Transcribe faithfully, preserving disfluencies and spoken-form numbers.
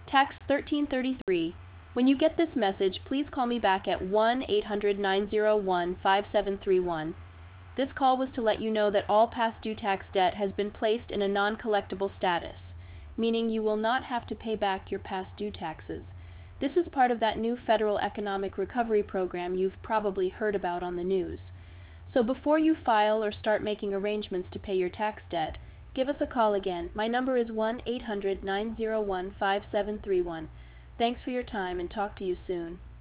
Tax thirteen thirty-three. When you get this message, please call me back at one eight hundred nine zero one five seven three one. This call was to let you know that all past due tax debt has been placed in a non-collectible status, meaning you will not have to pay back your past due taxes. This is part of that new federal economic recovery program you've probably heard about on the news. So before you file or start making arrangements to pay your tax debt, give us a call again. My number is one eight hundred nine zero one five seven three one. Thanks for your time and talk to you soon.